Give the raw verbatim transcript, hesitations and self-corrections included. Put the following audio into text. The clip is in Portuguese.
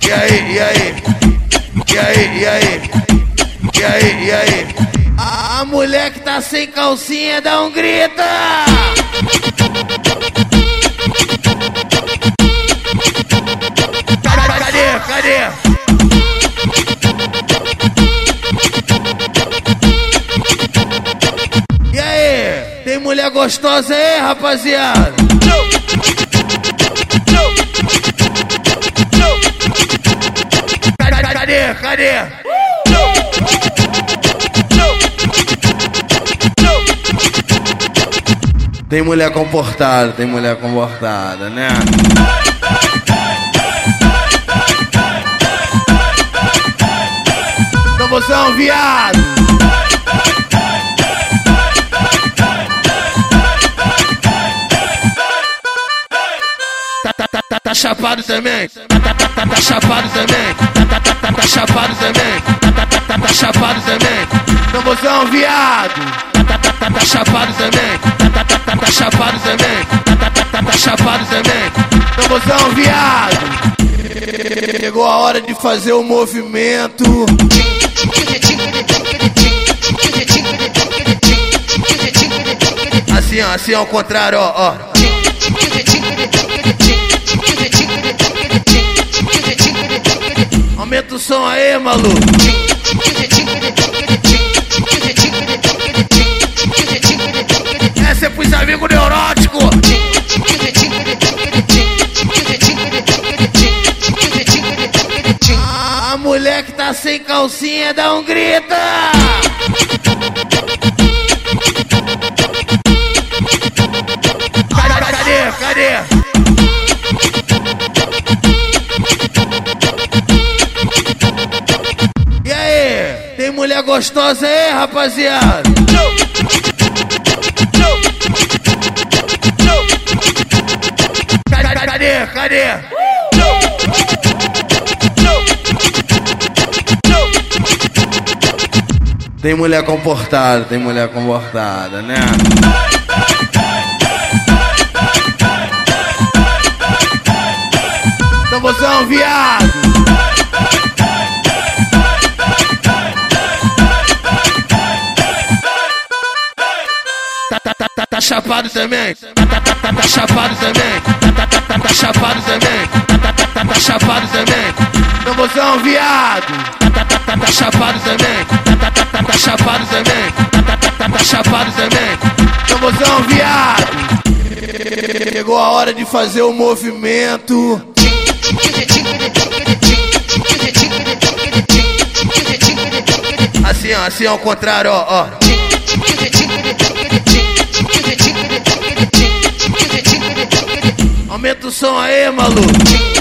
E aí, e aí? E aí, e aí? E aí, e aí? A, a mulher que tá sem calcinha dá um grito! Cadê, cadê? E aí? Tem mulher gostosa aí, rapaziada? Cadê, cadê? Tem mulher comportada, tem mulher comportada, né? Então você é um viado. Tá, tá, tá, tá, tá chapado também? Tá, tá, tá, tá, tá chapado também? Tá, tá, tá, tá, tá chapado também? Tá, tá, tá, tá, tá chapado também? Então você é um viado. Tá, tá, tá, tá, tá chapado também? Tá, tá, tá, tá, tá chapado também? Tá, tá, tá, tá, tá chapado também? Então você é um viado. Chegou a hora de fazer o movimento. Assim, ó, assim ao contrário, ó, ó. Aumenta o som aí, maluco. Essa é pros amigos neuróticos. A mulher que tá sem calcinha dá um grito. Cadê, cadê? E aí? Tem mulher gostosa aí, rapaziada? Cadê, cadê? Tem mulher comportada, tem mulher comportada, né? Então você é um viado. Tá, tá, tá, tá, tá chapado também? Tá, tá, tá, tá, tá chapado também? Tá, tá, tá, tá, tá chapado também? Tá, tá, tá, tá, tá chapado também? Então você é um viado. Tá, tá, tá, tá, tá chapado também? Tá, tá, tá, tá, tá chapado também? Tá, tá, tá, tá, tá chapado também? Então você é um viado. Chegou a hora de fazer o movimento. Assim, ó, assim ao contrário, ó, ó. Aumenta o som aí, maluco.